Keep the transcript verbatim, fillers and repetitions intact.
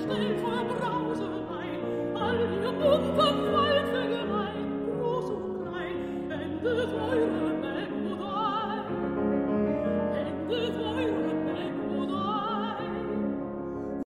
stellt voll Brauserei, all ihr Umfang Waldfegerei, groß und klein, endet eure